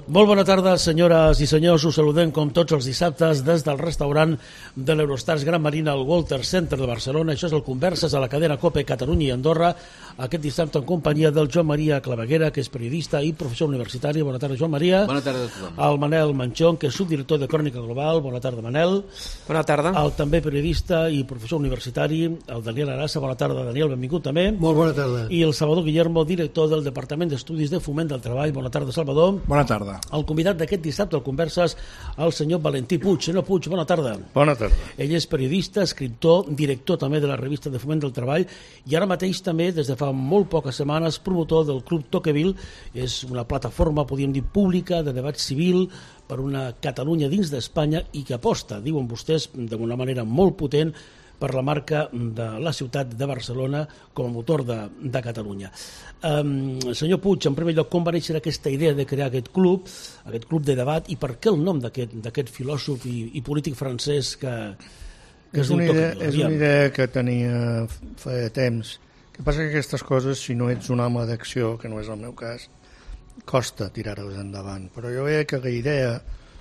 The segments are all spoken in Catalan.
Molt bona tarda, senyores i senyors. Us saludem com tots els dissabtes des del restaurant de l'Eurostars Gran Marina al Walter Center de Barcelona. Això és el Converses a la cadena COPE Catalunya i Andorra. Aquest dissabte en companyia del Joan Maria Claveguera, que és periodista i professor universitari. Bona tarda, Joan Maria. Bona tarda a tothom. El Manel Manchón, que és subdirector de Crònica Global. Bona tarda, Manel. Bona tarda. El també periodista i professor universitari, el Daniel Arassa. Bona tarda, Daniel, benvingut també. Molt bona tarda. I el Salvador Guillermo, director del Departament d'Estudis de Foment del Treball. Bona tarda, Salvador. Bona tarda. El convidat d'aquest dissabte al Converses, el senyor Valentí Puig. Senyor Puig, bona tarda. Bona tarda. Ell és periodista, escriptor, director també de la revista de Foment del Treball i ara mateix també, des de fa molt poques setmanes, promotor del Club Tocqueville. És una plataforma, podríem dir, pública de debat civil per una Catalunya dins d'Espanya i que aposta, diuen vostès, d'una manera molt potent per la marca de la ciutat de Barcelona com a motor de Catalunya. Senyor Puig, en primer lloc, com va néixer aquesta idea de crear aquest club de debat, i per què el nom d'aquest filòsof i polític francès que és una idea que tenia fa temps. El que passa que aquestes coses, si no ets un home d'acció, que no és el meu cas, costa tirar-les endavant. Però jo veia que la idea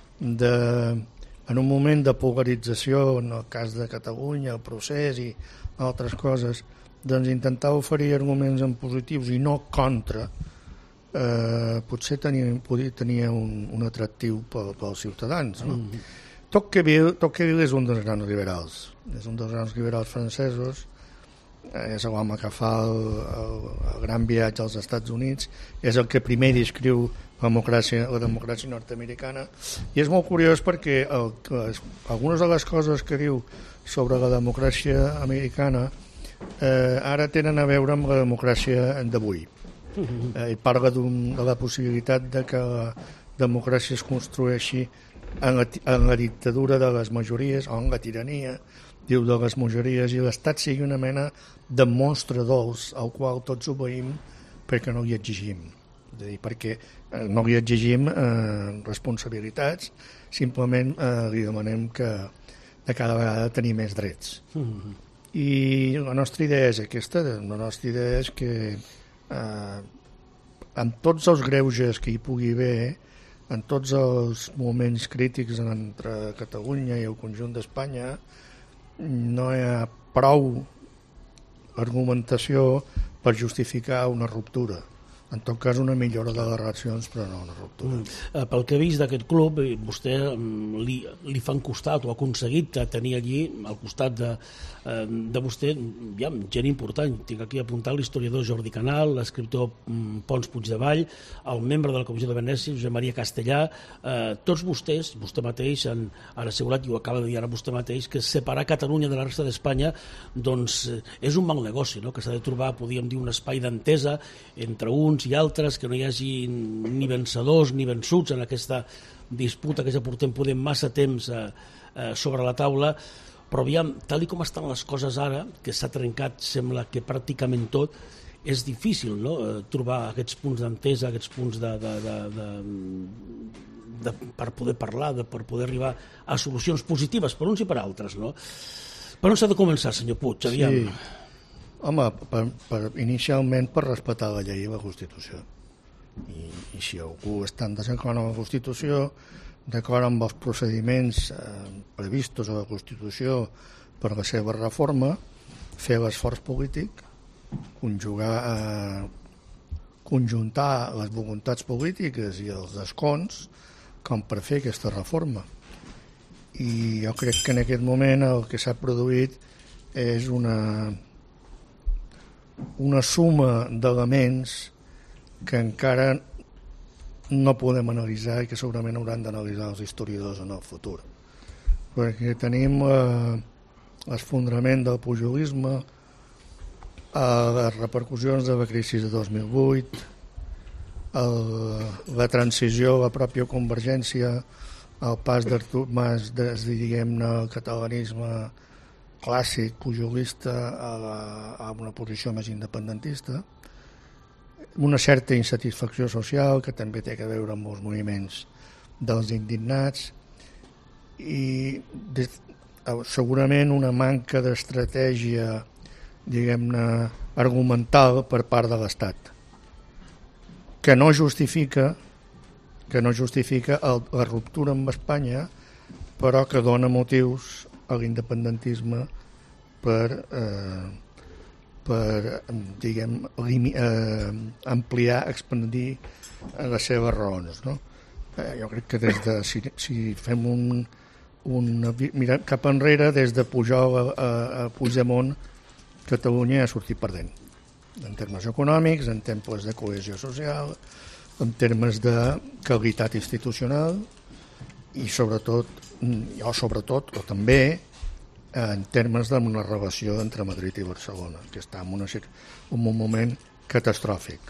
en un moment de polarització, en el cas de Catalunya, el procés i altres coses, doncs intentar oferir arguments en positius i no contra, potser tenia un atractiu pels ciutadans. No? Tocqueville és un dels grans liberals. És un dels grans liberals francesos. És l'home que fa el gran viatge als Estats Units. És el que primer descriu la democràcia nord-americana, i és molt curiós perquè algunes de les coses que diu sobre la democràcia americana ara tenen a veure amb la democràcia d'avui. I parla de la possibilitat de que la democràcia es construeixi en la dictadura de les majories o en la tirania, diu, de les majories, i l'Estat sigui una mena de monstre dolç al qual tots obeïm perquè no li exigim. És a dir, perquè no li exigim responsabilitats, simplement li demanem que de cada vegada tenir més drets. I la nostra idea és aquesta. La nostra idea és que amb tots els greuges que hi pugui haver, en tots els moments crítics entre Catalunya i el conjunt d'Espanya, no hi ha prou argumentació per justificar una ruptura. En tot cas, una millora de les relacions, però no una ruptura. Pel que he vist d'aquest club, vostè li fan costat, o ha aconseguit tenir allí, al costat de vostè, ja, gent important. Tinc aquí apuntat l'historiador Jordi Canal, l'escriptor Pons Puigdevall, el membre de la Comissió de Venècia, Josep Maria Castellà. Tots vostès, vostè mateix, han assegurat, i ho acaba de dir ara vostè mateix, que separar Catalunya de la resta d'Espanya doncs és un mal negoci, no? Que s'ha de trobar, podríem dir, un espai d'entesa entre uns i altres, que no hi hagi ni vencedors ni vençuts en aquesta disputa que ja portem massa temps sobre la taula. Però aviam, tal com estan les coses ara, que s'ha trencat, sembla que pràcticament tot, és difícil, no? Trobar aquests punts d'entesa, aquests punts per poder parlar, per poder arribar a solucions positives per uns i per altres, no? Per on s'ha de començar, senyor Puig? Aviam. Sí. Home, inicialment per respectar la llei i la Constitució. I si algú està en desacord amb la Constitució, d'acord amb els procediments previstos a la Constitució per la seva reforma, fer l'esforç polític, conjuntar les voluntats polítiques i els escons com per fer aquesta reforma. I jo crec que en aquest moment el que s'ha produït és una suma d'elements que encara no podem analitzar i que segurament hauran d'analitzar els historiadors en el futur. Perquè tenim l'esfondrament del pujolisme, les repercussions de la crisi de 2008, la transició, la pròpia convergència, el pas d'Artur Mas diguem-ne, el catalanisme clàssic, pujolista, a una posició més independentista, una certa insatisfacció social que també té a veure amb els moviments dels indignats i segurament una manca d'estratègia, diguem-ne, argumental per part de l'Estat, que no justifica que no justifica la ruptura amb Espanya, però que dona motius a l'independentisme per diguem, ampliar, expandir les seves raons, no? Jo crec que si fem mirar cap enrere, des de Pujol a Puigdemont, Catalunya ha sortit perdent, en termes econòmics, en termes de cohesió social, en termes de qualitat institucional i sobretot, o també en termes d'una relació entre Madrid i Barcelona, que està en un moment catastròfic.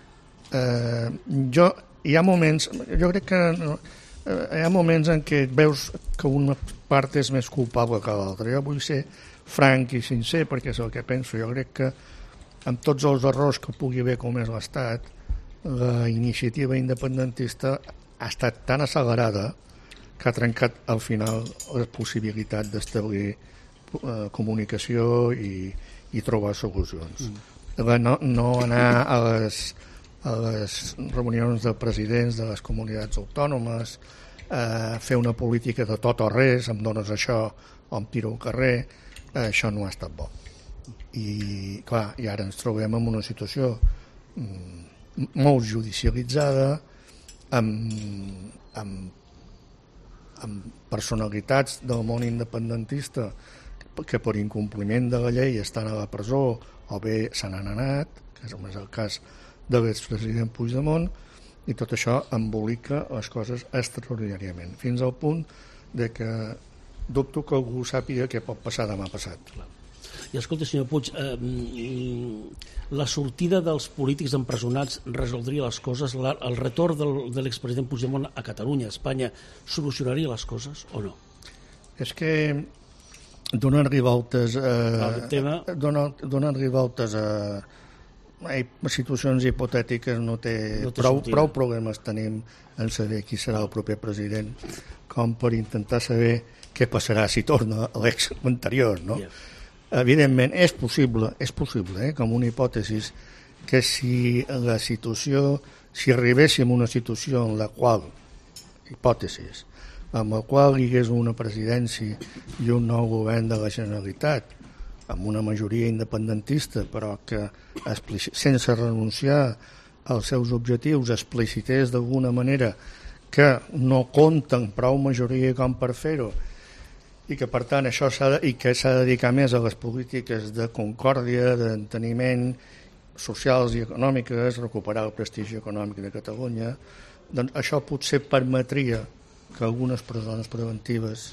Hi ha moments en què veus que una part és més culpable que l'altra. Jo vull ser franc i sincer perquè és el que penso. Jo crec que amb tots els errors que pugui haver comès l'Estat, la iniciativa independentista ha estat tan accelerada que ha trencat al final la possibilitat d'establir comunicació i trobar solucions. No anar a les reunions de presidents de les comunitats autònomes, fer una política de tot o res, em dones això o em tiro al carrer, això no ha estat bo. I clar, i ara ens trobem en una situació molt judicialitzada, amb personalitats del món independentista que per incompliment de la llei estan a la presó o bé se n'han anat, que és el cas de l'expresident Puigdemont, i tot això embolica les coses extraordinàriament, fins al punt de que dubto que algú sàpiga què pot passar demà passat. I escolta, senyor Puig, la sortida dels polítics empresonats resoldria les coses? El retorn de l'expresident Puigdemont a Catalunya, a Espanya, solucionaria les coses o no? És que donar-li voltes a situacions hipotètiques no té prou problemes tenim en saber qui serà el proper president com per intentar saber què passarà si torna a l'ex anterior, no? Evidentment és possible, com una hipòtesi, que si arribéssim a una situació en la qual, hipòtesis, amb la qual hi hagués una presidència i un nou govern de la Generalitat, amb una majoria independentista, però que sense renunciar als seus objectius explicités d'alguna manera que no compten prou majoria com per fer-ho, i que per tant això s'ha de dedicar més a les polítiques de concòrdia, d'enteniment socials i econòmiques, recuperar el prestigi econòmic de Catalunya, doncs això potser permetria que algunes presons preventives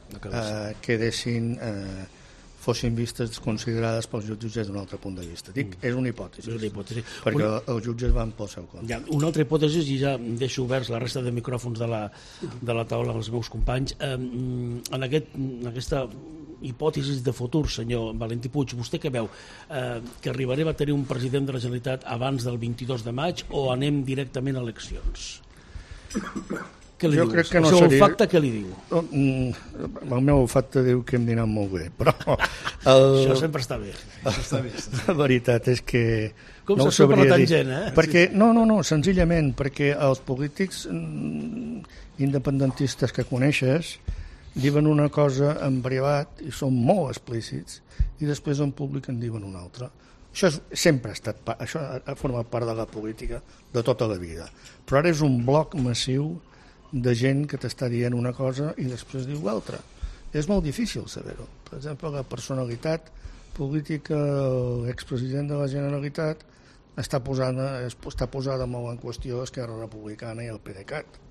fossin vistes considerades pels jutges d'un altre punt de vista. Dic, és una hipòtesi. Perquè els jutges van pel seu compte. Una altra hipòtesi, i ja deixo oberts la resta de micròfons de la taula als meus companys. En aquesta hipòtesi de futur, senyor Valentí Puig, vostè què veu? Que arribarem a tenir un president de la Generalitat abans del 22 de maig o anem directament a eleccions? Què li diu? El seu olfacte què li diu? El meu olfacte diu que em diran molt bé, però... Això sempre està bé. La veritat és que... Com se surt per la tangent, eh? Perquè, no, senzillament, perquè els polítics independentistes que coneixes diuen una cosa en privat i són molt explícits i després en públic en diuen una altra. Això sempre ha estat... Això ha format part de la política de tota la vida. Però ara és un bloc massiu de gent que t'està dient una cosa i després diu l'altra. És molt difícil saber-ho. Per exemple, la personalitat política de l'expresident de la Generalitat està posada molt en qüestió Esquerra Republicana i el PDeCAT.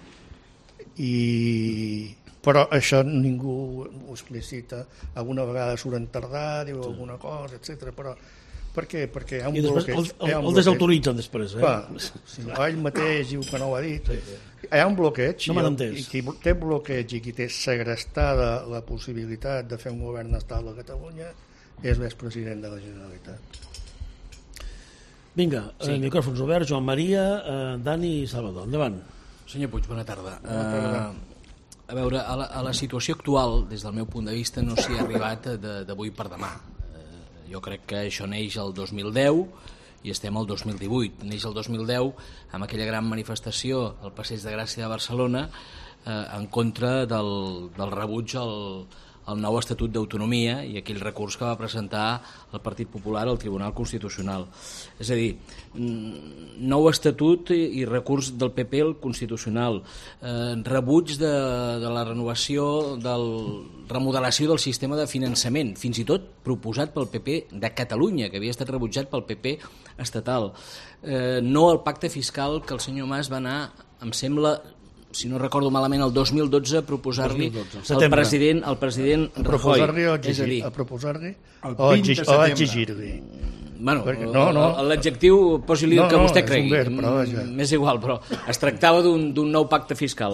Però això ningú ho explicita. Alguna vegada surt en tardar, diu alguna cosa, etc. Però per què? Perquè hi ha un bloqueig. El desautoritzen després. Si ell mateix diu que no ho ha dit. Hi ha un bloqueig. No m'han entès. I qui té bloqueig i qui té segrestada la possibilitat de fer un govern estable a Catalunya és l'expresident de la Generalitat. Vinga, micròfons oberts. Joan Maria, Dani i Salvador. Endavant. Senyor Puig, bona tarda. Bona tarda. A veure, a la situació actual, des del meu punt de vista, no s'hi ha arribat d'avui per demà. Jo crec que això neix el 2010 i estem al 2018. Neix el 2010 amb aquella gran manifestació al Passeig de Gràcia de Barcelona en contra del rebuig al nou Estatut d'Autonomia i aquell recurs que va presentar el Partit Popular al Tribunal Constitucional. És a dir, nou Estatut i recurs del PP al Constitucional, rebuig de la renovació, remodelació del sistema de finançament, fins i tot proposat pel PP de Catalunya, que havia estat rebutjat pel PP estatal. No al pacte fiscal que el senyor Mas va anar, em sembla, si no recordo malament, el 2012 a proposar-li al president Rajoy. A proposar-li o a exigir-li? Bueno, l'adjectiu posi-li el que vostè cregui, m'és igual, però es tractava d'un nou pacte fiscal.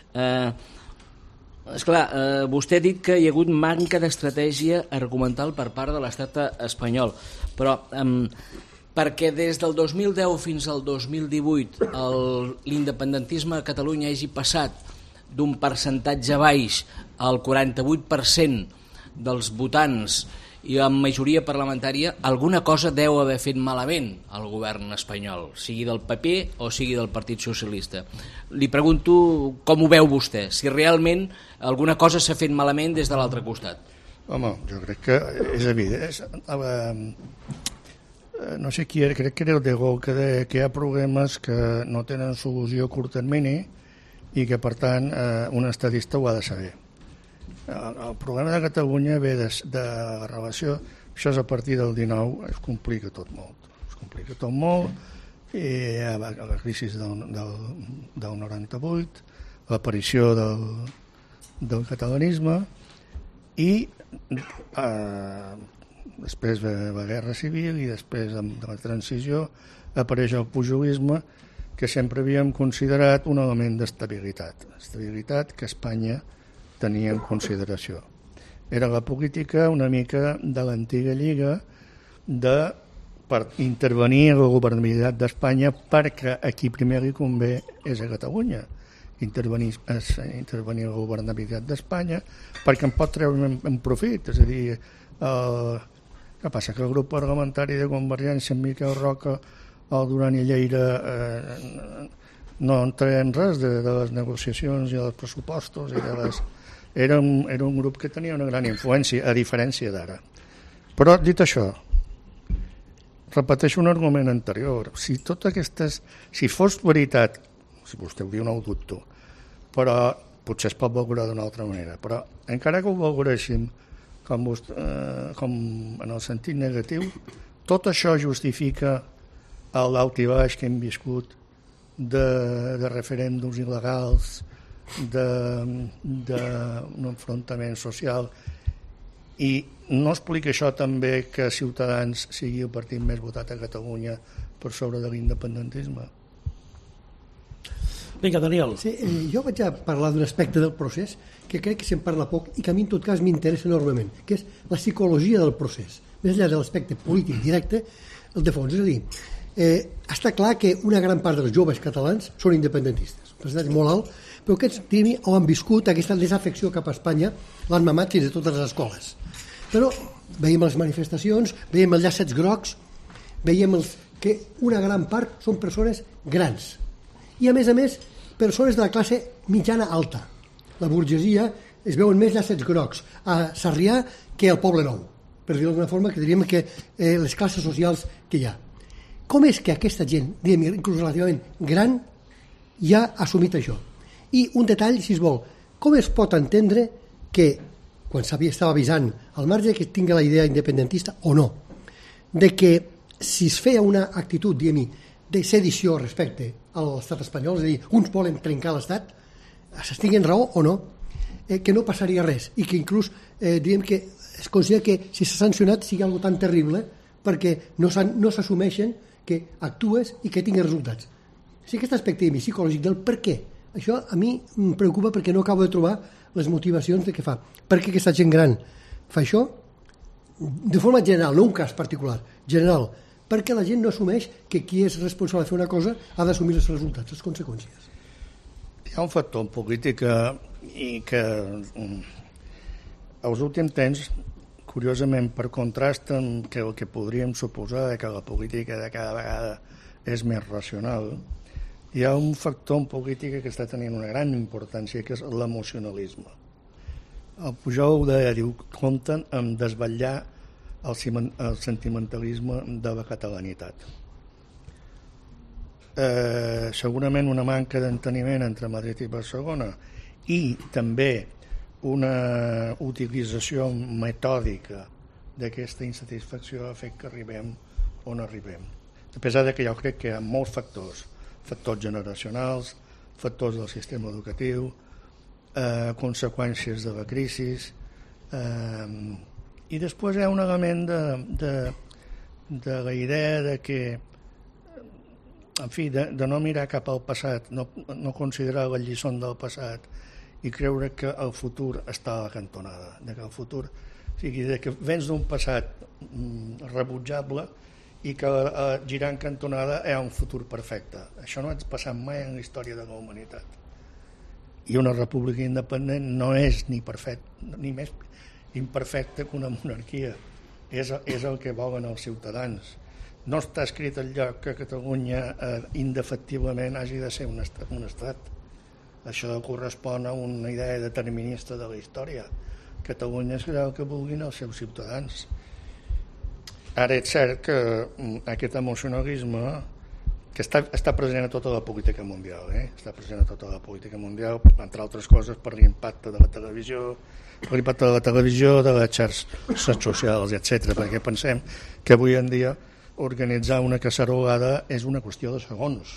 Esclar, vostè ha dit que hi ha hagut manca d'estratègia argumental per part de l'estat espanyol, però perquè des del 2010 fins al 2018 l'independentisme a Catalunya hagi passat d'un percentatge baix al 48% dels votants i amb majoria parlamentària, alguna cosa deu haver fet malament el govern espanyol, sigui del PP o sigui del Partit Socialista. Li pregunto com ho veu vostè, si realment alguna cosa s'ha fet malament des de l'altre costat. Home, jo crec que és evident. No sé qui era, crec que era el de Gaulle, que deia que hi ha problemes que no tenen solució a curt termini i que, per tant, un estadista ho ha de saber. El problema de Catalunya ve de la relació, això és a partir del 19, es complica tot molt, i la crisi del 98, l'aparició del catalanisme i després de la guerra civil i després de la transició apareix el pujolisme, que sempre havíem considerat un element d'estabilitat que Espanya tenia en consideració. Era la política una mica de l'antiga lliga per intervenir en la governabilitat d'Espanya, perquè a qui primer li convé és a Catalunya intervenir en la governabilitat d'Espanya, perquè en pot treure en profit. És a dir, què passa? Que el grup parlamentari de Convergència, en Miquel Roca, el Duran i Lleida, no entra en res de les negociacions i dels pressupostos. Era un grup que tenia una gran influència, a diferència d'ara. Però, dit això, repeteixo un argument anterior. Si fos veritat, si vostè ho diu no ho dubto, però potser es pot valorar d'una altra manera, però encara que ho valoréssim com en el sentit negatiu, tot això justifica l'alt i baix que hem viscut de referèndums il·legals, d'un enfrontament social, i no explica això també que Ciutadans sigui el partit més votat a Catalunya per sobre de l'independentisme? Vinga, Daniel. Sí, jo vaig a parlar d'un aspecte del procés que crec que se'n parla poc i que a mi en tot cas m'interessa enormement, que és la psicologia del procés. Més enllà de l'aspecte polític directe, el de fons. És a dir, està clar que una gran part dels joves catalans són independentistes, un percentatge molt alt, però aquests ho han viscut, aquesta desafecció cap a Espanya l'han mamat fins a totes les escoles. Però veiem les manifestacions, veiem els llacets grocs, veiem que una gran part són persones grans i a més persones de la classe mitjana alta. La burgesia es veuen més llacets grocs a Sarrià que al Poble Nou, per dir-ho d'alguna forma, que diríem que les classes socials que hi ha. Com és que aquesta gent, diríem, inclús relativament gran, ja ha assumit això? I un detall, si es vol, com es pot entendre que, quan estava avisant, al marge que tingui la idea independentista o no, de que si es feia una actitud, diguem-hi, de sedició respecte a l'estat espanyol, és a dir, uns volen trencar l'estat, s'estiguen raó o no, que no passaria res, i que inclús diguem que es considera que si s'ha sancionat sigui algo tan terrible perquè no s'assumeixen que actues i que tingues resultats. Sí, aquest aspecte psicològic del per què, això a mi em preocupa perquè no acabo de trobar les motivacions de què fa. Per què aquesta gent gran fa això? De forma general, no un cas particular, general, perquè la gent no assumeix que qui és responsable de fer una cosa ha d'assumir els resultats, les conseqüències. Hi ha un factor polític i que als últims temps curiosament, per contrast amb que el que podríem suposar que la política de cada vegada és més racional, hi ha un factor en política que està tenint una gran importància, que és l'emocionalisme. El Pujol diu, compten amb desvetllar el sentimentalisme de la catalanitat. Segurament una manca d'enteniment entre Madrid i Barcelona i també una utilització metòdica d'aquesta insatisfacció ha fet que arribem on arribem. A pesar de que jo crec que hi ha molts factors generacionals, factors del sistema educatiu, conseqüències de la crisi, i després hi ha un element de la idea de que, en fi, de no mirar cap al passat, no considerar la lliçó del passat i creure que el futur està a la cantonada, de que el futur, o sigui, de que vens d'un passat rebutjable i que girant cantonada hi ha un futur perfecte. Això no ha passat mai en la història de la humanitat. I una república independent no és ni perfecta, ni més imperfecta que una monarquia. És el que volen els ciutadans. No està escrit al lloc que Catalunya indefectiblement hagi de ser un estat. Això correspon a una idea determinista de la història. Catalunya serà el que vulguin els seus ciutadans. Ara és cert que aquest emocionalisme que està present a tota la política mundial, està present a tota la política mundial, entre altres coses per l'impacte de la televisió, de les xarxes socials, etc. Perquè pensem que avui en dia organitzar una cacerolada és una qüestió de segons.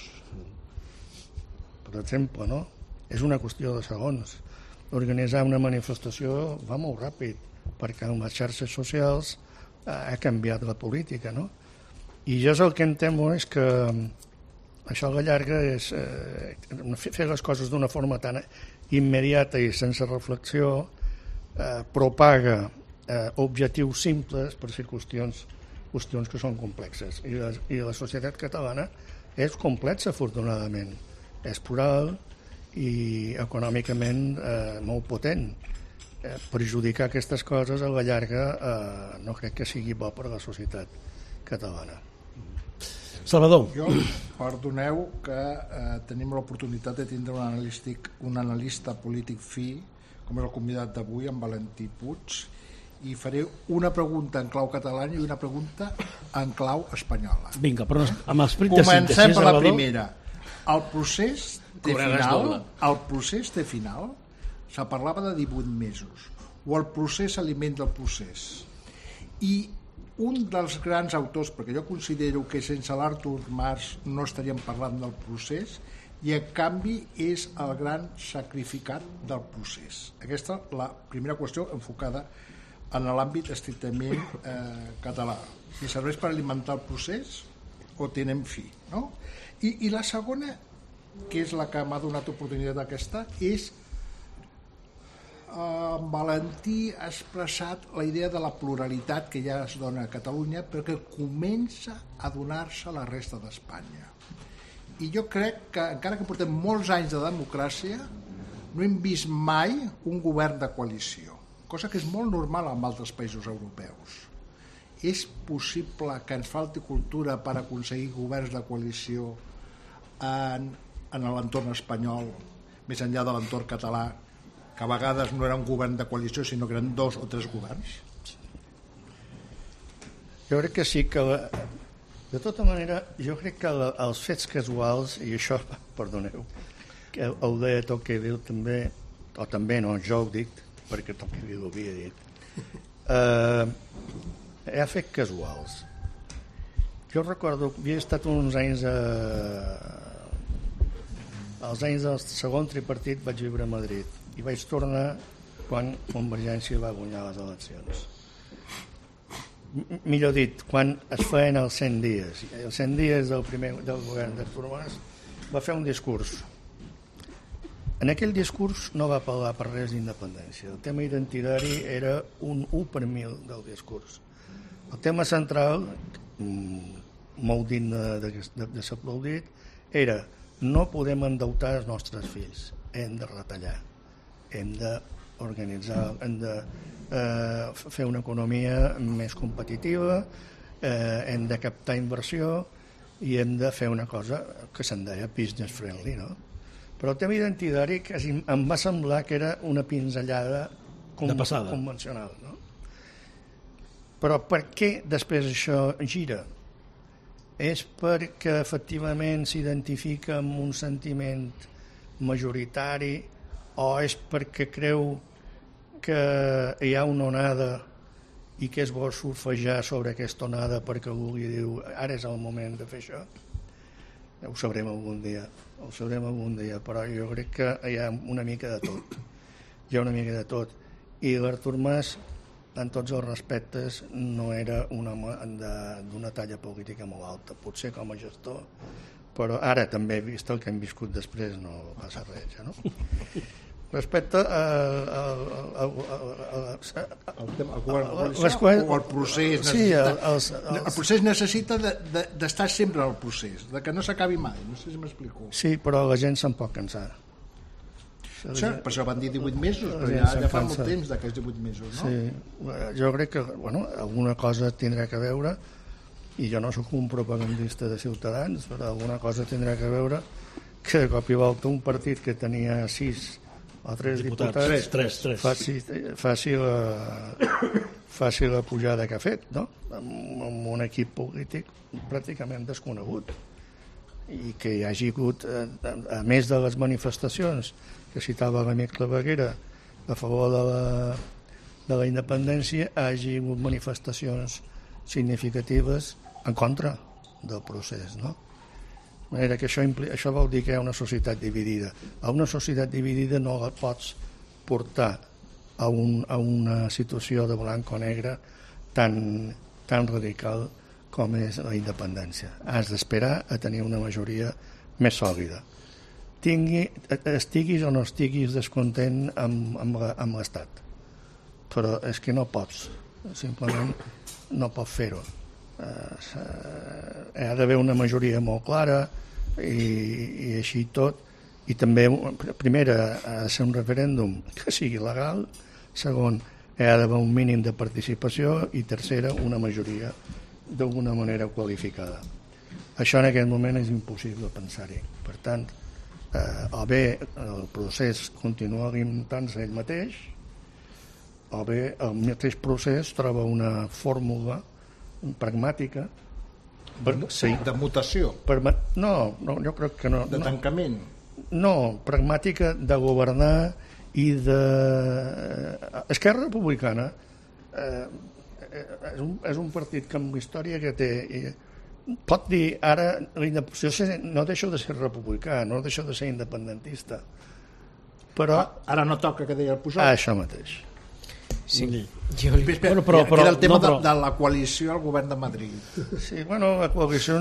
Per exemple, no? És una qüestió de segons. Organitzar una manifestació va molt ràpid, perquè en les xarxes socials ha canviat la política, no? I jo el que em temo és que això a la llarga és fer les coses d'una forma tan immediata i sense reflexió propaga objectius simples per ser qüestions que són complexes. I la societat catalana és complexa, afortunadament. És plural i econòmicament molt potent. Perjudicar aquestes coses a la llarga no crec que sigui bo per a la societat catalana. Salvador. Jo, perdoneu que tenim l'oportunitat de tindre un analista polític fi, com és el convidat d'avui, en Valentí Puig, i faré una pregunta en clau catalana i una pregunta en clau espanyola. Vinga, però amb l'esperit de síntesi, comencem per la Salvador. primera. El procés té final? Se parlava de 18 mesos, o el procés alimenta el procés. I un dels grans autors, perquè jo considero que sense l'Artur Mas no estaríem parlant del procés, i en canvi és el gran sacrificat del procés. Aquesta és la primera qüestió enfocada en l'àmbit estrictament català. Si serveix per alimentar el procés o tenen fi, no? I la segona, que és la que m'ha donat oportunitat aquesta, és Valentí ha expressat la idea de la pluralitat que ja es dona a Catalunya, però que comença a donar-se a la resta d'Espanya. I jo crec que, encara que portem molts anys de democràcia, no hem vist mai un govern de coalició, cosa que és molt normal en altres països europeus. És possible que ens falti cultura per aconseguir governs de coalició en l'entorn espanyol, més enllà de l'entorn català, que a vegades no era un govern de coalició, sinó que eren 2 o 3 governs? Jo crec que sí que... De tota manera, jo crec que els fets casuals, i això, perdoneu, que ho deia Tocqueville també, o també no, jo ho dic, perquè Tocqueville ho havia dit, hi ha fets casuals. Jo recordo, havia estat uns anys als anys del segon tripartit vaig viure a Madrid i vaig tornar quan Convergència va guanyar les eleccions. Millor dit, quan es feien els 100 dies. Els 100 dies del govern d'Artur Mas va fer un discurs. En aquell discurs no va parlar per res d'independència. El tema identitari era un 1 per 1000 del discurs. El tema central, molt digne de ser aplaudit, era no podem endeutar els nostres fills, hem de retallar, hem de organitzar, hem de fer una economia més competitiva, hem de captar inversió i hem de fer una cosa que se'n deia business friendly, no? Però el tema identitari em va semblar que era una pinzellada convencional, no? Però per què després això gira? És perquè efectivament s'identifica amb un sentiment majoritari o és perquè creu que hi ha una onada i que és bo surfejar sobre aquesta onada perquè algú li diu ara és el moment de fer això? Ho sabrem algun dia, però jo crec que hi ha una mica de tot. I l'Artur Mas, en tots els respectes, no era un home d'una talla política molt alta, potser com a gestor, però ara també, vist el que hem viscut després, no passa res, ja, no? Respecte al procés, el procés necessita d'estar sempre al procés, de que no s'acabi mai, no sé si m'explico. Sí, però la gent se'n pot cansar. Per això van dir 18 mesos, però ja fa molt temps d'aquests 18 mesos, no? Sí, jo crec que alguna cosa tindrà que veure, i jo no sóc un propagandista de Ciutadans, però alguna cosa tindrà que veure que de cop i volta un partit que tenia 6 o 3 diputats faci la pujada que ha fet, no? Amb un equip polític pràcticament desconegut, i que hi hagi hagut, a més de les manifestacions que citava l'amic Claveguera a favor de la independència, hagi hagut manifestacions significatives en contra del procés, no? De manera que això vol dir que hi ha una societat dividida. A una societat dividida no la pots portar a una situació de blanc o negre tan radical com és la independència. Has d'esperar a tenir una majoria més sòlida. Estiguis o no estiguis descontent amb l'Estat. Però és que no pots, simplement no pots fer-ho. Ha d'haver una majoria molt clara i així tot, i també primera ha de ser un referèndum que sigui legal, segon ha d'haver un mínim de participació i tercera una majoria d'alguna manera qualificada. Això en aquest moment és impossible pensar-hi. Per tant, o bé el procés continua alimentant-se ell mateix, o bé el mateix procés troba una fórmula pragmàtica de mutació, no, jo crec que no, de tancament, no, pragmàtica de governar i de... Esquerra Republicana és un partit que amb la història que té pot dir ara no deixo de ser republicà, no deixo de ser independentista, però ara no toca que deia el Pujol. Això mateix. Sí. Però queda el tema de la coalició al govern de Madrid. Sí, la coalició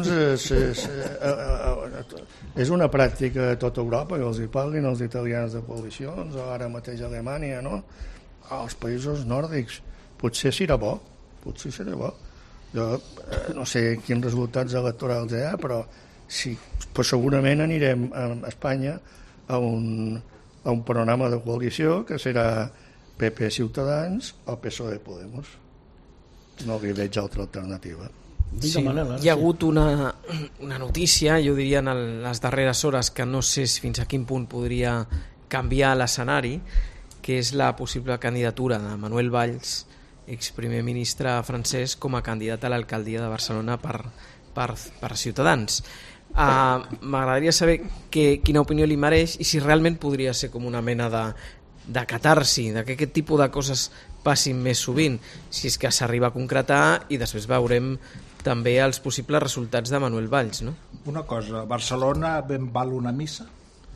és una pràctica a tota Europa, que els hi parlin els italians de coalicions, o ara mateix a Alemanya, no? Als països nòrdics. Potser serà bo. Jo no sé quins resultats electorals hi ha, però segurament anirem a Espanya a un panorama de coalició que serà PP Ciutadans o PSOE Podemos. No li veig altra alternativa. Sí, hi ha hagut una notícia, jo diria en les darreres hores, que no sé fins a quin punt podria canviar l'escenari, que és la possible candidatura de Manuel Valls, exprimer ministre francès, com a candidat a l'alcaldia de Barcelona per Ciutadans. M'agradaria saber quina opinió li mereix i si realment podria ser com una mena de catarsi, que aquest tipus de coses passin més sovint, si és que s'arriba a concretar, i després veurem també els possibles resultats de Manuel Valls, no? Una cosa, Barcelona ben val una missa?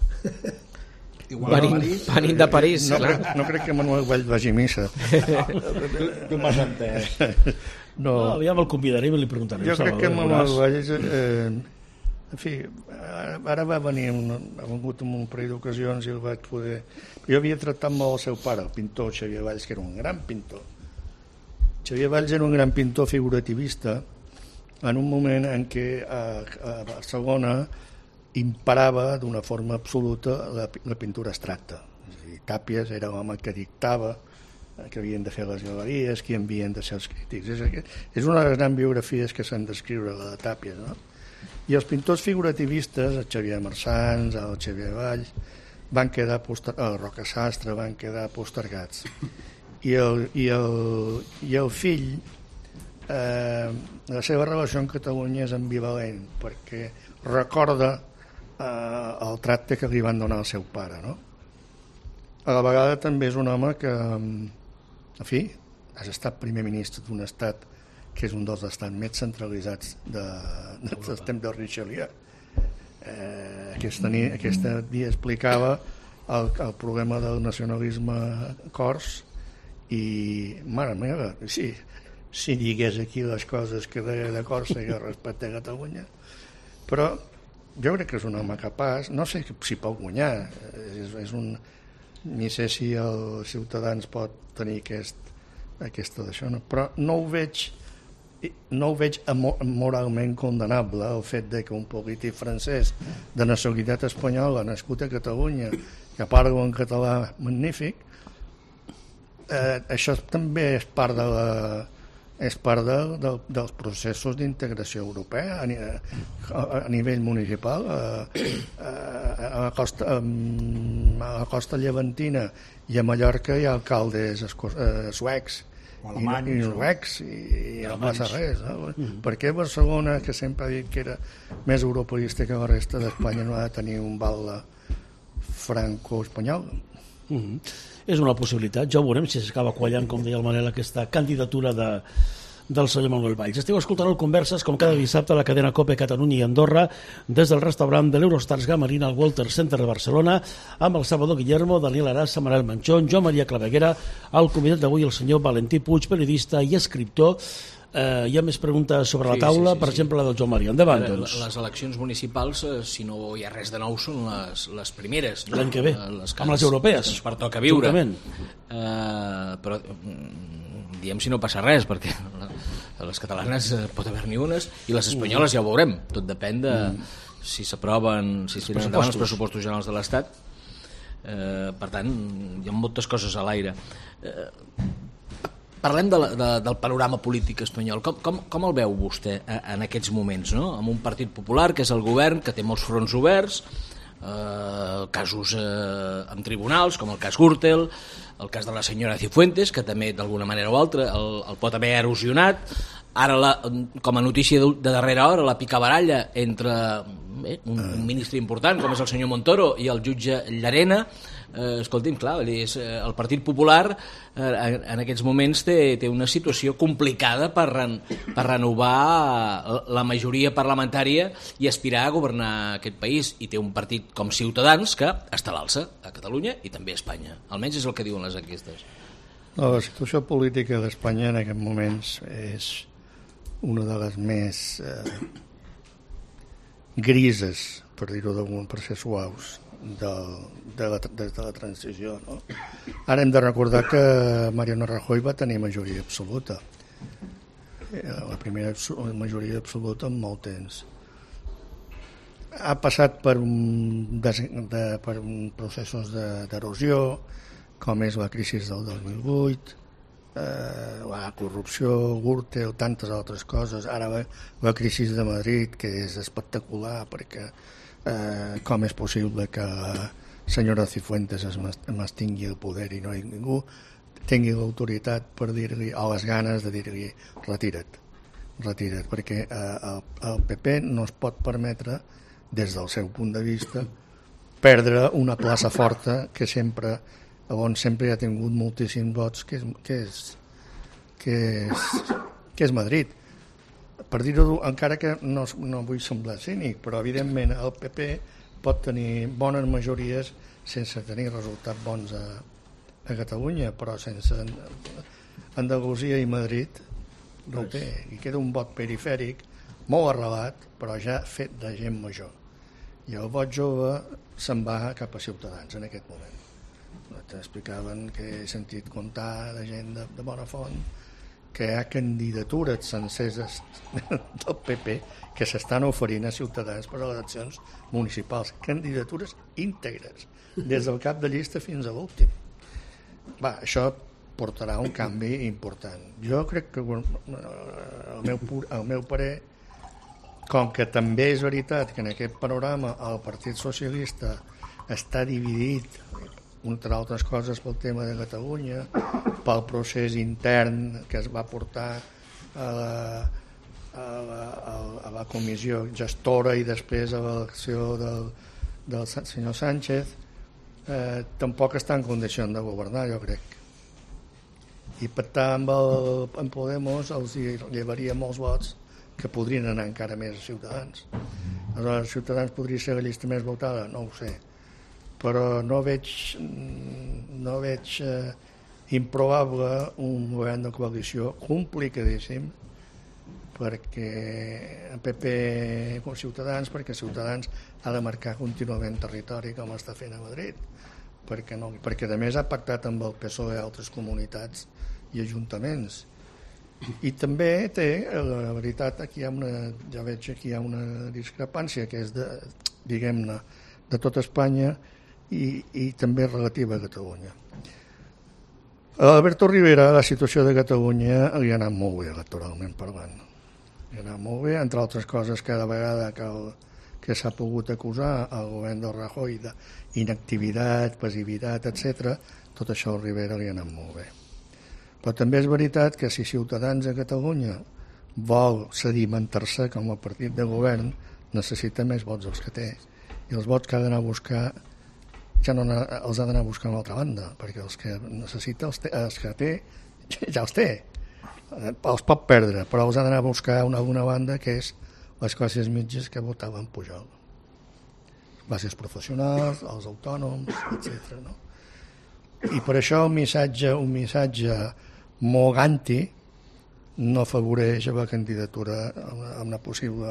Venint de París. No crec que Manuel Valls vagi a missa. Tu m'has entès. No, aviam el convidarem i li preguntarem. Jo crec que Manuel Valls... En fi, ara va venir, ha vingut en un parell d'ocasions i el vaig poder... Jo havia tractat molt el seu pare, el pintor Xavier Valls, que era un gran pintor. Xavier Valls era un gran pintor figurativista en un moment en què a Barcelona imparava d'una forma absoluta la pintura abstracta. És a dir, Tàpies era l'home que dictava que havien de fer les galeries, qui havien de ser els crítics. És una de les grans biografies que s'han d'escriure, la de Tàpies, no? I els pintors figurativistes, el Xavier Marsans, el Xavier Valls, van quedar el Roca Sastre, van quedar postergats. I el fill, la seva relació amb Catalunya és ambivalent, perquè recorda el tracte que li van donar al seu pare, no? A la vegada també és un home que, en fi, has estat primer ministre d'un estat que és un dels estats més centralitzats del temps de Richelieu. Aquesta dia explicava el problema del nacionalisme cors i, mare meva, si digués aquí les coses que deia de Còrsega respecte a Catalunya, però jo crec que és un home capaç, no sé si pot guanyar, ni sé si els Ciutadans pot tenir aquesta d'això, no? Però no ho veig moralment condenable el fet de que un polític francès de nacionalitat espanyola nascut a Catalunya que parla en català magnífic, això també és part dels processos d'integració europea a nivell municipal. A la costa llevantina i a Mallorca hi ha alcaldes suecs i noruecs i no passa res, no? Per què Barcelona, que sempre ha dit que era més europeista que la resta d'Espanya, no ha de tenir un batle franco-espanyol? És una possibilitat, ja ho veurem si s'acaba quallant, com deia el Manel, aquesta candidatura del senyor Manuel Valls. Esteu escoltant el Converses, com cada dissabte, a la cadena COPE Catalunya i Andorra, des del restaurant de l'Eurostars Gamarina al Walter Center de Barcelona, amb el Salvador Guillermo, Daniel Arassa, Manel Manchón, Joan Maria Claveguera, el convidat d'avui, el senyor Valentí Puig, periodista i escriptor. Hi ha més preguntes sobre la taula, per exemple la del Joan Maria. Endavant, doncs. Les eleccions municipals, si no hi ha res de nou, són les primeres, no? L'any que ve, amb les europees, ens pertoca viure. Però diem si no passa res, perquè les catalanes pot haver-n'hi unes i les espanyoles ja ho veurem, tot depèn de si s'aproven, si es tiren endavant els pressupostos generals de l'Estat. Per tant, hi ha moltes coses a l'aire. Parlem del panorama polític espanyol. Com el veu vostè en aquests moments, no? Amb un partit popular que és el govern, que té molts fronts oberts, casos amb tribunals, com el cas Gürtel, el cas de la senyora Cifuentes, que també d'alguna manera o altra el pot haver erosionat. Ara, com a notícia de darrera hora, la picabaralla entre un ministre important, com és el senyor Montoro, i el jutge Llarena. Escolti'm, clar, el Partit Popular en aquests moments té una situació complicada per renovar la majoria parlamentària i aspirar a governar aquest país, i té un partit com Ciutadans que està a l'alça a Catalunya i també a Espanya, almenys és el que diuen les enquestes. La situació política d'Espanya en aquests moments és una de les més grises, per dir-ho d'algun, per ser suaus, des de la transició, no? Ara hem de recordar que Mariano Rajoy va tenir majoria absoluta, la primera majoria absoluta en molt temps. Ha passat per processos d'erosió, com és la crisi del 2008, la corrupció, Gürtel, tantes altres coses. Ara la crisi de Madrid, que és espectacular, perquè com és possible que la senyora Cifuentes es mantingui el poder i no ningú tingui l'autoritat per dir-li, o les ganes de dir-li retira't, perquè el PP no es pot permetre, des del seu punt de vista, perdre una plaça forta que on sempre ha tingut moltíssims vots, que és Madrid. Per dir-ho, encara que no vull semblar cínic, però evidentment el PP pot tenir bones majories sense tenir resultats bons a Catalunya, però sense Andalusia i Madrid no ho té, i queda un vot perifèric molt arrelat, però ja fet de gent major, i el vot jove se'n va cap a Ciutadans en aquest moment. T'explicaven que he sentit contar de gent de bona font que hi ha candidatures senceres del PP que s'estan oferint a Ciutadans per a les eleccions municipals, candidatures íntegres, des del cap de llista fins a l'últim. Això portarà un canvi important. Jo crec que el meu parer, com que també és veritat que en aquest panorama el Partit Socialista està dividit, entre altres coses pel tema de Catalunya, pel procés intern que es va portar a la comissió gestora i després a l'elecció del senyor Sánchez, tampoc està en condició de governar, jo crec. I pactar amb Podemos els llevaria molts vots que podrien anar encara més a Ciutadans. Aleshores, Ciutadans podria ser la llista més votada? No ho sé. Però no veig improbable un govern de coalició complicadíssim perquè el PP o Ciutadans, perquè Ciutadans ha de marcar contínuament territori com està fent a Madrid, perquè a més ha pactat amb el PSOE a altres comunitats i ajuntaments. I també té, la veritat, jo veig aquí hi ha una discrepància que és diguem-ne de tota Espanya i també relativa a Catalunya. A Alberto Rivera la situació de Catalunya li ha anat molt bé electoralment parlant. Li ha anat molt bé, entre altres coses, cada vegada que s'ha pogut acusar el govern del Rajoy d'inactivitat, passivitat, etc., tot això a Rivera li ha anat molt bé. Però també és veritat que si Ciutadans a Catalunya vol sedimentar-se com a partit de govern, necessita més vots dels que té. I els vots que ha d'anar a buscar ja no els ha d'anar a buscar a l'altra banda, perquè els que necessita, els que té, ja els té. Els pot perdre, però els ha d'anar a buscar a alguna banda, que és les classes mitges que votaven Pujol. Classes professionals, els autònoms, etc. No? I per això un missatge molt anti no afavoreix la candidatura a una possible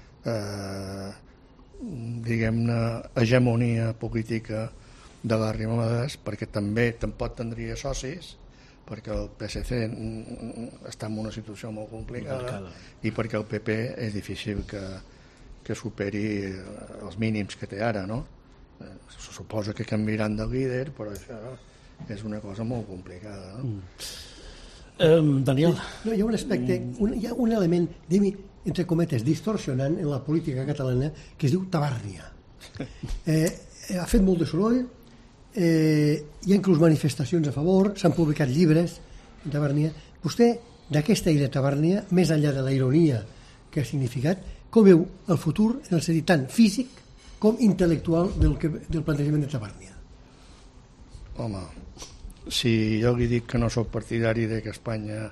diguem-ne hegemonia política de l'Arrimadas, perquè també tampoc tindria socis, perquè el PSC està en una situació molt complicada i perquè el PP és difícil que superi els mínims que té ara, no? Se suposa que canviaran de líder, però això és una cosa molt complicada, no? Daniel? No, hi ha un aspecte, hi ha un element, entre cometes, distorsionant en la política catalana que es diu tabàrnia. Ha fet molt de soroll, hi ha inclús manifestacions a favor, s'han publicat llibres en tabàrnia. Vostè, d'aquesta idea de tabàrnia, més enllà de la ironia que ha significat, com veu el futur en el sentit tant físic com intel·lectual del plantejament de tabàrnia? Home, si jo li dic que no soc partidari que Espanya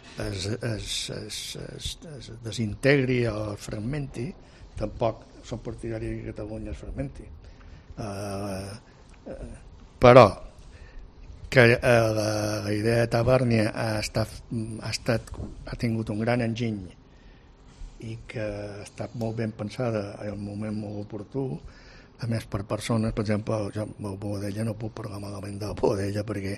es desintegri o es fragmenti, tampoc soc partidari que Catalunya es fragmenti. Però que la idea de tabàrnia ha tingut un gran enginy i que ha estat molt ben pensada en un moment molt oportú, a més per persones, per exemple, jo del Boadella no puc parlar malament del Boadella perquè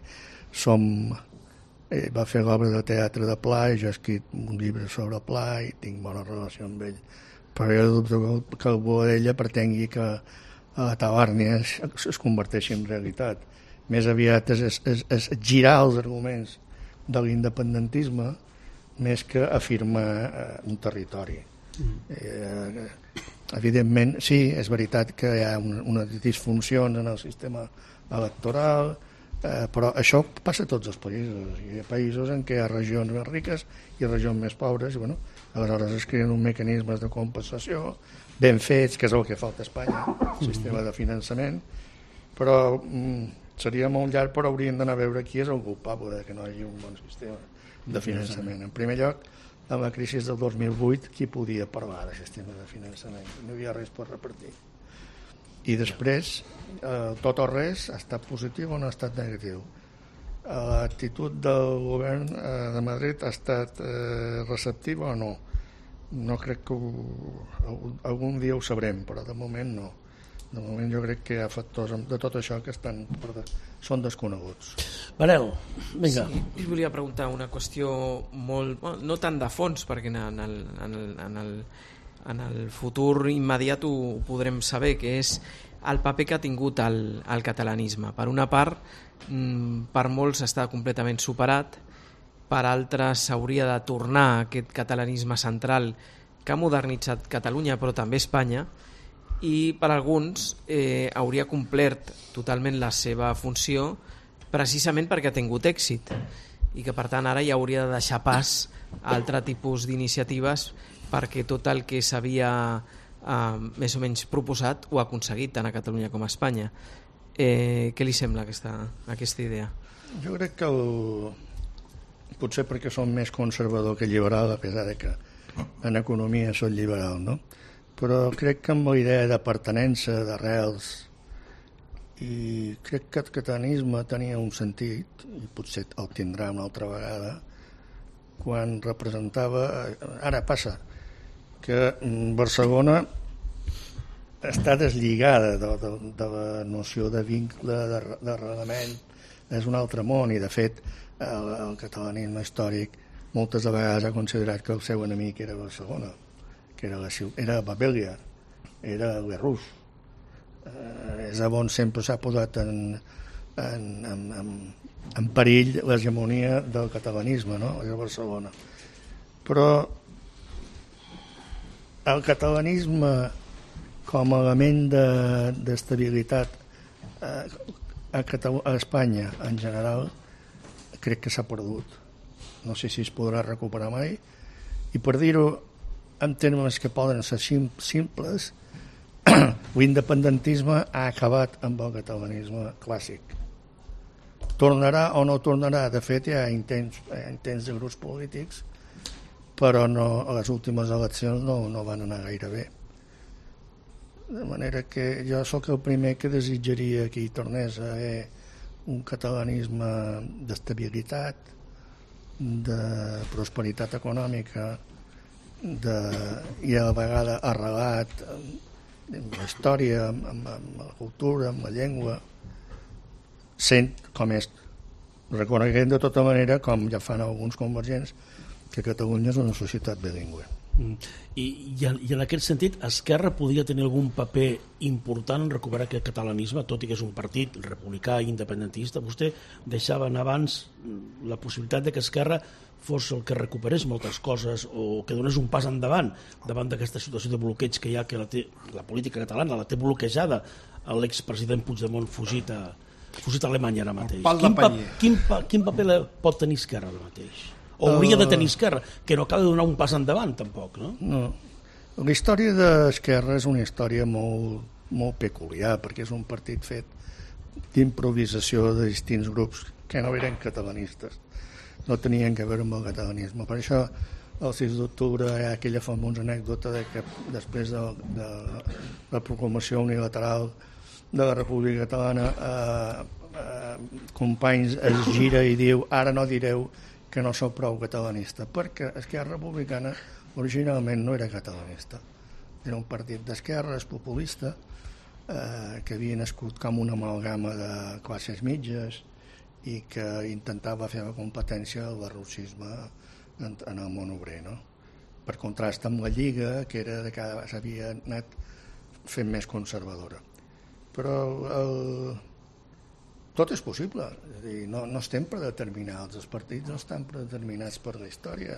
va fer l'obra de teatre de Pla i jo he escrit un llibre sobre Pla i tinc bona relació amb ell, però jo dubto que el Boadella pretengui que la tabàrnia es converteixi en realitat. Més aviat és girar els arguments de l'independentisme més que afirmar un territori. Evidentment, sí, és veritat que hi ha unes disfuncions en el sistema electoral, però això passa a tots els països. Hi ha països en què hi ha regions més riques i regions més pobres, i aleshores es creen uns mecanismes de compensació ben fets, que és el que falta a Espanya, el sistema de finançament, però seria molt llarg, però hauríem d'anar a veure qui és el culpable que no hi hagi un bon sistema de finançament. En primer lloc, amb la crisi del 2008, qui podia parlar de sistema de finançament? No hi havia res per repartir. I després, tot o res ha estat positiu o no ha estat negatiu. L'actitud del govern de Madrid ha estat receptiva o no? No crec que algun dia ho sabrem, però de moment no. De moment jo crec que hi ha factors de tot això que són desconeguts. Manel, vinga. Sí, us volia preguntar una qüestió molt... no tant de fons, perquè en el futur immediat ho podrem saber, que és el paper que ha tingut el catalanisme. Per una part, per molts està completament superat, per altres s'hauria de tornar a aquest catalanisme central que ha modernitzat Catalunya, però també Espanya, i per alguns hauria complert totalment la seva funció precisament perquè ha tingut èxit i que per tant ara ja hauria de deixar pas a altre tipus d'iniciatives perquè tot el que s'havia més o menys proposat ho ha aconseguit tant a Catalunya com a Espanya. Què li sembla aquesta idea? Jo crec que potser perquè som més conservador que liberal, a pesar de que en economia soc liberal, no? Però crec que amb la idea de pertinença, d'arrels, i crec que el catalanisme tenia un sentit, i potser el tindrà una altra vegada, quan representava... Ara passa que Barcelona està deslligada de la noció de vincle, d'arrelament, és un altre món, i de fet el catalanisme històric moltes vegades ha considerat que el seu enemic era Barcelona, que era Babèlia, era l'Errús. És on sempre s'ha posat en perill l'hegemonia del catalanisme, no? És a Barcelona. Però el catalanisme com a element d'estabilitat a Espanya en general crec que s'ha perdut. No sé si es podrà recuperar mai, i per dir-ho en termes que poden ser simples, l'independentisme ha acabat amb el catalanisme clàssic. Tornarà o no tornarà? De fet, hi ha intents de grups polítics, però a les últimes eleccions no van anar gaire bé. De manera que jo sóc el primer que desitjaria que hi tornés a haver un catalanisme d'estabilitat, de prosperitat econòmica, i a la vegada arrelat amb la història, amb la cultura, amb la llengua, sent com és, reconeguent de tota manera, com ja fan alguns convergents, que Catalunya és una societat bilingüe. I en aquest sentit, Esquerra podria tenir algun paper important en recuperar aquest catalanisme, tot i que és un partit republicà i independentista. Vostè deixava abans la possibilitat de que Esquerra fos el que recuperés moltes coses o que donés un pas endavant davant d'aquesta situació de bloqueig que hi ha, que la política catalana la té bloquejada l'expresident Puigdemont fugit a Alemanya ara mateix. Quin paper pot tenir Esquerra ara mateix? O hauria de tenir Esquerra, que no acaba de donar un pas endavant tampoc, no? No. La història d'Esquerra és una història molt peculiar, perquè és un partit fet d'improvisació de distints grups que no eren catalanistes, no tenien que veure amb el catalanisme. Per això el 6 d'octubre hi ha aquella famosa anècdota de que després de la proclamació unilateral de la República Catalana Companys es gira i diu: ara no direu que no sou prou catalanista, perquè Esquerra Republicana originalment no era catalanista, era un partit d'esquerres populista que havia nascut com una amalgama de classes mitges i que intentava fer la competència al derroxisme en el món obrer, no? Per contrast amb la Lliga, que era de cada vegada s'havia anat fent més conservadora. Però tot és possible, és a dir, no estem predeterminats, els partits no estan predeterminats per la història,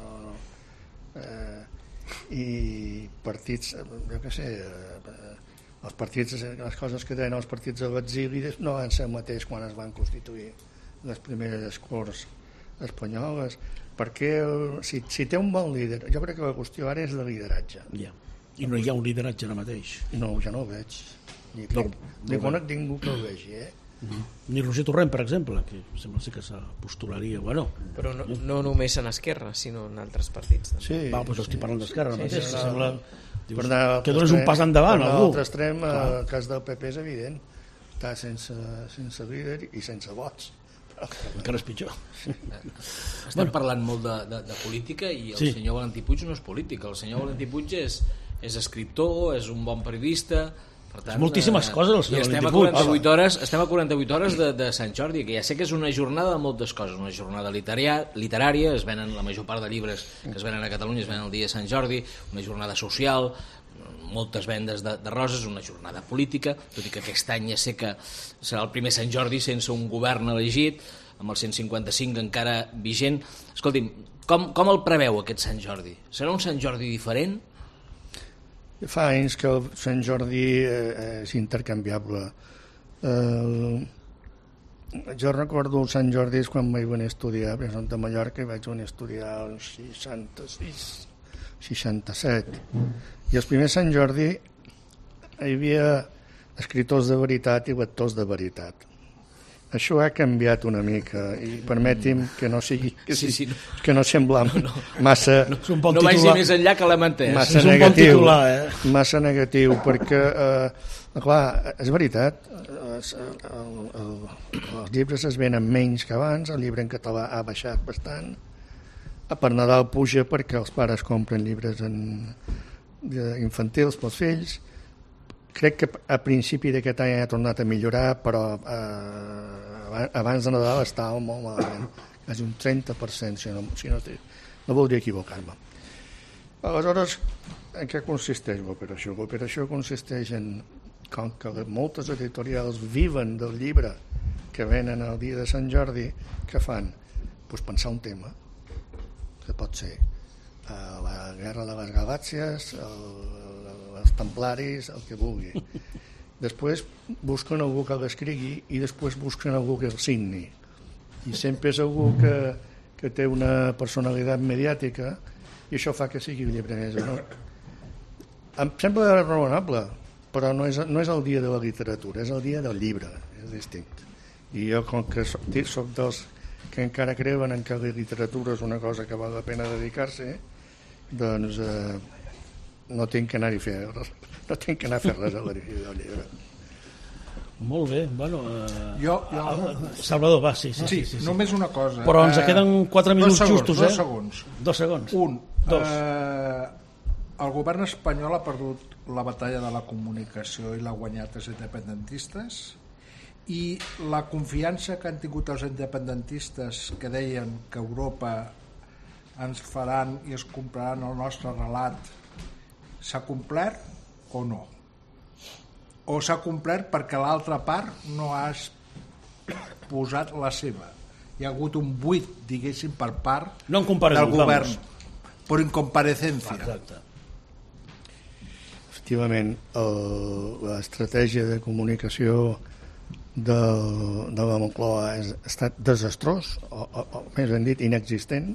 i partits, jo què sé, els partits, les coses que deien els partits de l'exili no van ser el mateix quan es van constituir les primeres corts espanyoles, perquè si té un bon líder, jo crec que la qüestió ara és de lideratge. Ja. I no hi ha un lideratge ara mateix. No, ja no el veig. Ni conec ningú que el vegi, Ni Roger Torrent, per exemple, que sembla que s'apostularia, bueno. Però no només en Esquerra, sinó en altres partits. Sí. Va, doncs estic parlant d'Esquerra ara mateix. Sí, sembla que dones un pas endavant a algú. L'altre extrem, el cas del PP és evident, està sense líder i sense vots. Encara és pitjor. Estem parlant molt de política i el senyor Valentí Puig no és polític. El senyor Valentí Puig és escriptor, és un bon periodista, Per tant, moltíssimes coses. I estem a 48 hores de Sant Jordi, que ja sé que és una jornada de moltes coses, una jornada literària, es venen la major part de llibres que es venen a Catalunya, es venen el dia de Sant Jordi, una jornada social, moltes vendes de roses, una jornada política, tot i que aquest any ja sé que serà el primer Sant Jordi sense un govern elegit, amb el 155 encara vigent. Escolti'm, com el preveu aquest Sant Jordi? Serà un Sant Jordi diferent? Fa anys que el Sant Jordi és intercanviable. Jo recordo el Sant Jordi és quan vaig venir a estudiar, a Santa Mallorca, i vaig venir a estudiar el 66, 67. I el primer Sant Jordi hi havia escriptors de veritat i lectors de veritat. Això ha canviat una mica i permeti'm que no sigui que no sembla massa no vagi més enllà que l'Amentès, massa negatiu perquè clar, és veritat, els llibres es venen menys que abans, el llibre en català ha baixat bastant, per Nadal puja perquè els pares compren llibres infantils pels fills. Crec que a principi d'aquest any ha tornat a millorar, però abans de Nadal estava molt malament, quasi un 30%, si no voldria equivocar-me. Aleshores, en què consisteix l'operació? L'operació consisteix en, com que moltes editorials viven del llibre que venen el dia de Sant Jordi, què fan? Pues pensar un tema, que pot ser la Guerra de les Galàxies, els templaris, el que vulgui. Després busquen algú que l'escrigui i després busquen algú que el signi. I sempre és algú que té una personalitat mediàtica i això fa que sigui el llibre més. No? Em sembla raonable, però no és el dia de la literatura, és el dia del llibre, és distint. I jo, com que soc dels que encara creuen en que la literatura és una cosa que val la pena dedicar-se, doncs no tinc que anar a fer res a l'edició del llibre. Molt bé, bueno... Salvador, va, sí. Només una cosa. Però ens queden 4 minuts justos, eh? 2 segons. Dos. El govern espanyol ha perdut la batalla de la comunicació i l'ha guanyat els independentistes, i la confiança que han tingut els independentistes que deien que Europa ens faran i es compraran el nostre relat s'ha complert o no? O s'ha complert perquè l'altra part no ha posat la seva? Hi ha hagut un buit, diguéssim, per part del govern, per incomparecencia. Exacte. Efectivament, l'estratègia de comunicació de la Moncloa ha estat desastrós, o més ben dit, inexistent,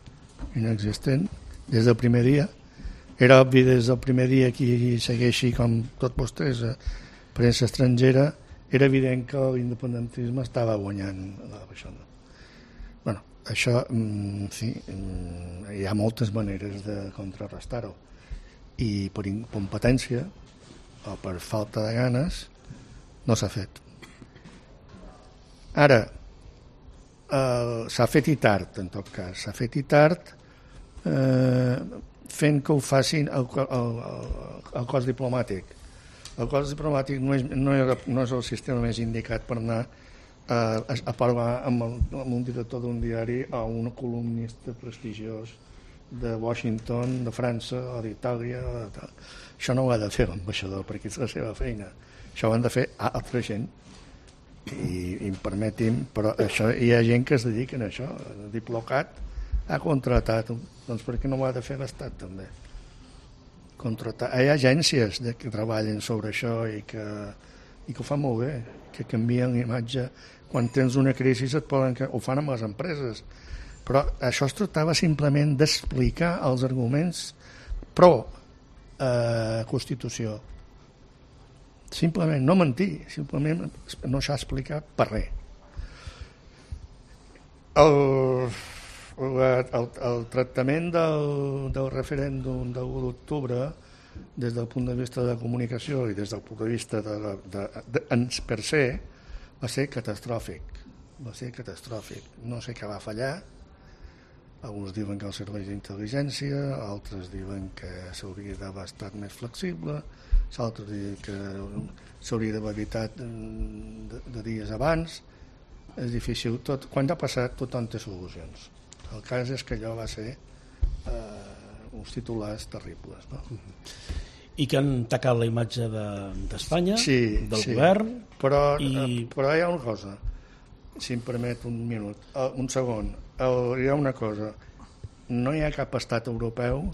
des del primer dia. Era obvi des del primer dia qui segueixi com tots vostès premsa estrangera, era evident que l'independentisme estava guanyant això. Bueno, això sí, hi ha moltes maneres de contrarrestar-ho i per incompetència o per falta de ganes no s'ha fet. Ara s'ha fet i tard, en tot cas, s'ha fet i tard fent que ho facin el cos diplomàtic. El cos diplomàtic no és el sistema més indicat per anar a parlar amb un director d'un diari o un columnista prestigiós de Washington, de França o d'Itàlia. Això no ho ha de fer l'ambaixador perquè és la seva feina. Això ho han de fer altra gent. I permeti'm, però això, hi ha gent que es dedica a això. El Diplocat ha contratat, doncs per què no ho ha de fer l'Estat també? Hi ha agències que treballen sobre això i que ho fan molt bé, que canvien l'imatge. Quan tens una crisi ho fan amb les empreses, però això es tractava simplement d'explicar els arguments pro Constitució. Simplement, no mentir, simplement no s'ha explicat per res. El tractament del referèndum de l'1 d'octubre des del punt de vista de la comunicació i des del punt de vista per se va ser catastròfic. No sé què va fallar. Alguns diuen que els serveis d'intel·ligència, altres diuen que s'hauria d'haver estat més flexible, altres diuen que s'hauria d'haver evitat de dies abans. És difícil. Quan ha passat, tothom té solucions. El cas és que allò va ser uns titulars terribles, no? I que han tacat la imatge d'Espanya, del govern. Però hi ha una cosa, si em permet un minut, un segon. Hi ha una cosa, no hi ha cap estat europeu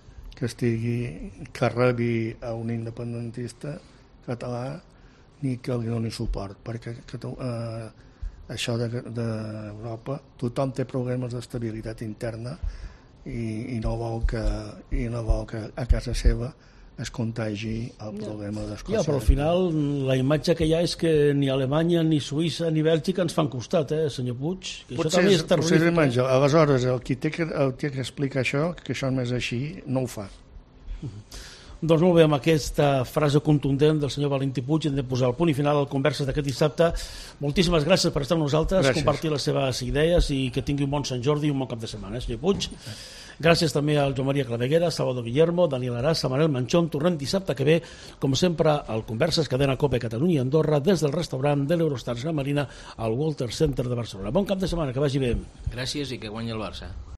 que rebi a un independentista català ni que li doni suport, perquè això d'Europa, tothom té problemes d'estabilitat interna i no vol que a casa seva es contagi el problema d'Escòcia. Però al final la imatge que hi ha és que ni Alemanya, ni Suïssa, ni Bèlgica ens fan costat, senyor Puig? Potser és imatge. Aleshores, el qui té que explicar això, que això no és així, no ho fa. Doncs molt bé, amb aquesta frase contundent del senyor Valentí Puig hem de posar el punt i final al Converses d'aquest dissabte. Moltíssimes gràcies per estar amb nosaltres, compartir les seves idees i que tingui un bon Sant Jordi i un bon cap de setmana, senyor Puig. Gràcies també al Joan Maria Claveguera, Salvador Guillermo, Daniel Arassa, Manel Manchón. Tornem dissabte que ve, com sempre, al Converses, cadena COPE Catalunya i Andorra, des del restaurant de l'Eurostars Gran Marina al Walter Center de Barcelona. Bon cap de setmana, que vagi bé. Gràcies i que guanyi el Barça.